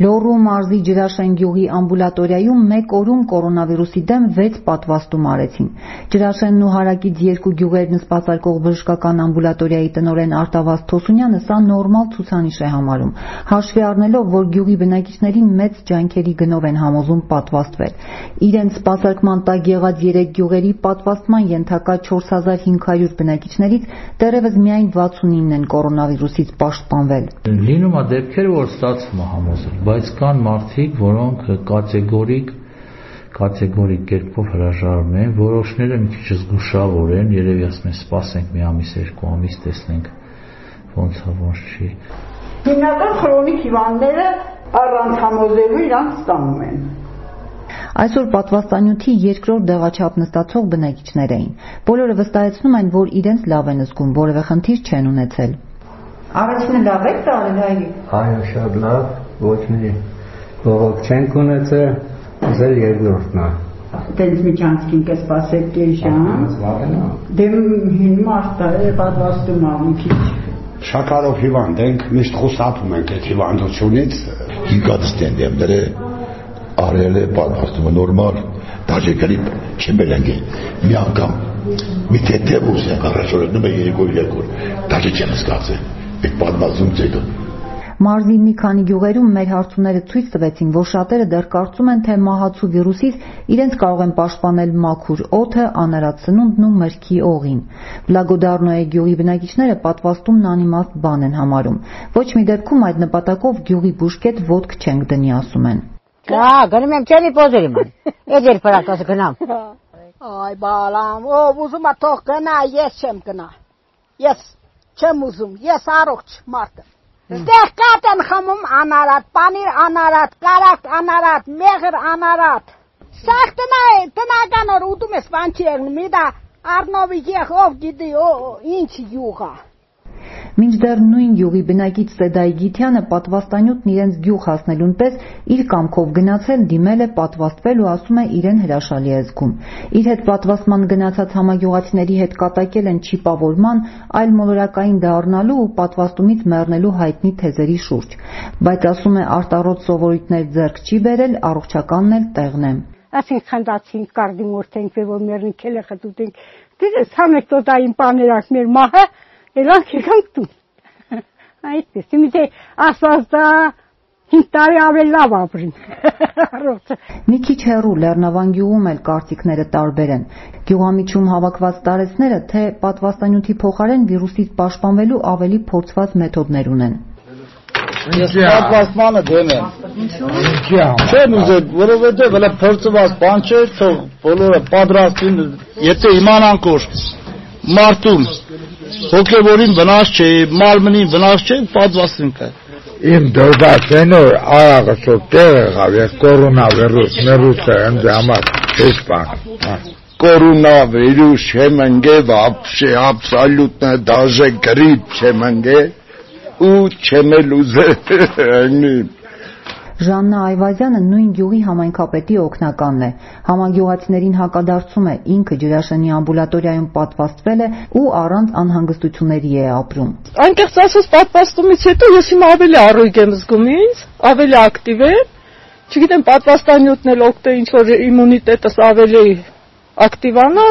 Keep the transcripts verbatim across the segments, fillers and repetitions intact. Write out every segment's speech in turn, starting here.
Լոռու մարզի Ջրաշեն գյուղի ամբուլատորիայում մեկ օրում կորոնավիրուսի դեմ վեց պատվաստում արեցին։ Ջրաշենն ու հարակից երկու գյուղերն սպասարկող բժշկական ամբուլատորիայի տնօրեն Արտավազդ Թոսունյանը սա նորմալ ցուցանիշ է համարում, հաշվի առնելով, որ գյուղի բնակիչներին մեծ ջանքերի գնով են համոզում պատվաստվել։ Իրենց սպասարկման տակ եղած երեք գյուղերի պատվաստման ենթակա չորս հազար հինգ հարյուր բնակիչներից դեռևս միայն վաթսունինն են կորոնավիրուսից պաշտպանվել։ Լինում է դեպքեր, որ ստացվում է համոզել, բայց կան մարդիկ, որոնք կատեգորիկ կատեգորիկ կերպով հրաժարվում են, որոշները մի քիչ զգուշավոր են, երևի ասում են սպասենք մի ամիս, երկու ամիս, տեսնենք ոնց է, ոնց չի։ Հիմնական քրոնիկ հիվանդները առանց համոզելու իրանց ստանում են։ Այսօր պատվաստանյութի երկրորդ դեղաչափն ստացող բնակիչներ էին։ Բոլորը վստահեցնում են, որ իրենց լավ են զգում, որևէ խնդիր չեն ունեցել։ Առաջինը լավ եք տարել, հայրիկ։ Այո, շատ լավ, ոչ մի բողոք չենք ունեցել, ուզել երկրորդն է։ Տենց միջանցքին կես սպասեք կես ժամ։ Դեմ հին մարդ է, պատվաստում ա մի քիչ։ Շաքարով հիվանդ ենք, միշտ խուսափում ենք այդ հիվանդությունից։ հինգ արել է պատվաստումը նորմալ, դաժե գրիպ չեմել ենք մի անգամ մի թեթև ուսենք առաջորդնում է երեկո երեկոր, դաժե չեմ զգացել, այդ պատվաստում ձեգը։ Մարզի մի քանի գյուղերում մեր հարցումները ցույց տվեցին, որ շատերը դեռ կարծում են, թե մահացու վիրուսից իրենց կարող են պաշտպանել մաքուր օդը, անարատ սնունդն ու մրգի օղին։ Բլագոդարնոյի գյուղի բնակիչները պատվաստումն անիմաստ բան են համարում։ Ոչ մի դեպքում այդ նպատակով գյուղի բուժկետ ոտք չենք դնի, ասում են։ Կա, գնում եմ չերի պոզերի ման, էդ էր պրակասը գնամ։ Այ բալամ, ով ուզում է թող գնա, ես չեմ գնա, ես չեմ ուզում, ես առողջ մարդը։ Ստեղ կատ են խմում անարատ, պանիր անարատ, կարակ անարատ, մեղր անարատ։ Սաղ տնական որ ուտում ես բան չի եղնում, մի դա Արնովի եղ, ով գիտի, ինչ յուղ է։ Մինչդեռ նույն գյուղի բնակիչ Սեդայի Գիթյանը պատվաստանյութն իրենց գյուղ հասնելուն պես իր կամքով գնացել, դիմել է, պատվաստվել ու ասում է իրեն հրաշալի է զգում։ Իր հետ պատվաստման գնացած համագյուղացիների հետ կատակել են չիպավորման, այլ մոլորակային դառնալու ու պատվաստումից մեռնելու հայտնի թեզերի շուրջ։ Բայց ասում է արտառոտ սովորույթներ ձեռք չի բերել, առողջականն էլ տեղն է։ Ասենք խնդացինք, կարդիմորթենք, որ մերնի քելը խտուտենք, դες անեկդոտային բաներակ մեր մահը Elan եկանք դու։ Այդպես, իմիթե ասվածա հինգ տարի ավել լավ ապրին։ Մի քիչ հեռու Լեռնավան գյուղում էլ կարծիքները տարբեր են։ Գյուղամիջում հավաքված տարեցները թե պատվաստանյութի փոխարեն վիրուսից պաշտպանվելու ավելի փորձված մեթոդներ ունեն։ Ես պատվաստմանը դեմ եմ։ Չեմ ուզել, որովհետև հələ փորձված բան չէ, թող բոլորը պատրաստին, եթե իմանանք որ մարդուն հոգևորին վնաս չէ, մարմնին վնաս չէ, պատվաստենք է։ Իմ դորդացեն որ արաղսով տեղ եղավ, ես կորոնավիրուս մերուսը ընձ համար ես բան։ Կորոնավիրուս չեմ ընգե, վապշե աբսալուտնը դաժե գրիպ չեմ ընգե, ու չեմ էլ ուզել։ Ժաննա Այվազյանը նույն գյուղի համայնքապետի օգնականն է։ Համագյուղացիներին հակադարձում է, ինքը Ջրաշենի ամբուլատորիայում պատվաստվել է ու առանց անհանգստությունների է ապրում։ Անկեղծ ասած պատվաստումից հետո ես հիմա ավելի առույգ եմ զգում ինձ, ավելի ակտիվ եմ։ Չգիտեմ, պատվաստանյութն էլ օգտե ինչ որ իմունիտետս ավելի ակտիվանա։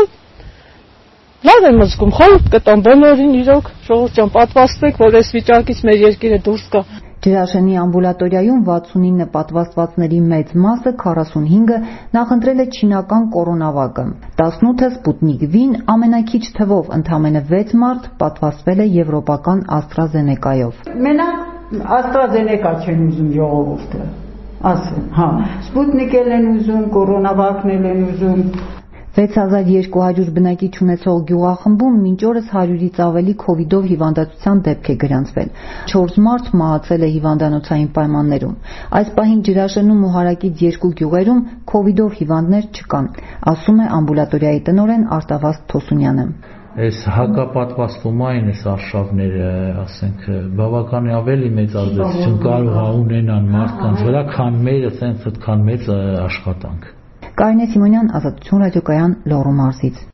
Լավ եմ զգում, խորհուրդ կտամ բոլորին իրոք, ժողովուրդ ջան, պատվաստվեք, որ այս վիճակից մեր երկիրը դուրս գա։ Ջրաշենի ամբուլատորիայում վաթսունինը պատվաստվածների մեծ մասը, քառասունհինգը, նախընտրել է չինական կորոնավակը։ տասնութը Սպուտնիկ V-ն, ամենաքիչ թվով ընդամենը վեց մարդ պատվաստվել է եվրոպական AstraZeneca-ով։ Մենակ AstraZeneca չեն ուզում ժողովուրդը, ասեմ, հա, Սպուտնիկել են ուզում, կորոնավակն են ուզում։ վեց հազար երկու հարյուր բնակիչ ունեցող գյուղախմբում մինչ օրս հարյուրից ավելի քովիդով հիվանդացության դեպք է գրանցվել։ չորս մարդ մահացել է հիվանդանոցային պայմաններում։ Այս պահին Ջրաշենում ու հարակից երկու գյուղերում քովիդով հիվանդներ չկան, ասում է ամբուլատորիայի տնօրեն Արտավազդ Թոսունյանը։ Այս հակապատվաստումային այս արշավները, ասենք, բավականին ավելի մեծ ազդեցություն կարող է ունենան մարդկանց վրա, քան մեր այդքան մեծ աշխատանք։ Կարինե Սիմոնյան, Ազատություն ռադիոկայան, Լոռու մարզից։